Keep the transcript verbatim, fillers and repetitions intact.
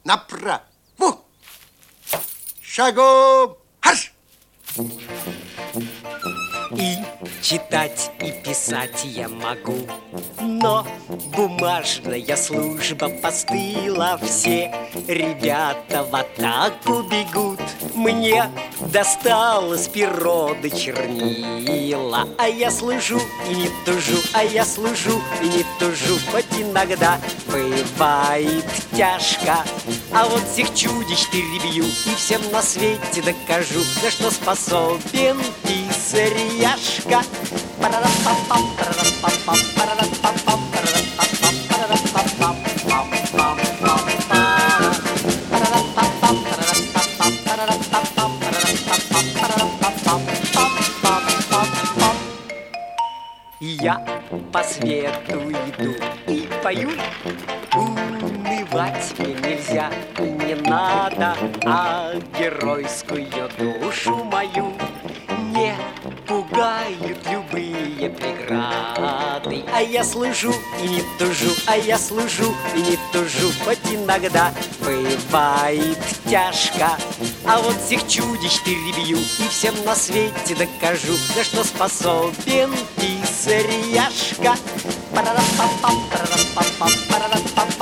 направо. Шагом марш! И читать, и писать я могу, но бумажная служба постыла. Все ребята в атаку бегут. Мне досталось перо да чернила, а я служу и не тужу, а я служу и не тужу. Хоть иногда бывает тяжко, а вот всех чудищ перебью и всем на свете докажу, на что способен писарь-яшка. Парарапапам, парарапапам, парарапапам, парарапапам, парарапапам, пам-пам-пам-пам. Парарапапам, парарапапам, парарапапам, парарапапам, парарапапам, пам-пам-пам-пам. Я по свету иду и пою. Унывать мне нельзя, не надо, а геройскую душу мою не пугают любые преграды. А я служу и не тужу, а я служу и не тужу. Хоть иногда бывает тяжко, а вот всех чудищ перебью и всем на свете докажу, на что способен писарь-яшка. Парарапапам, парарапапам, парарапапам.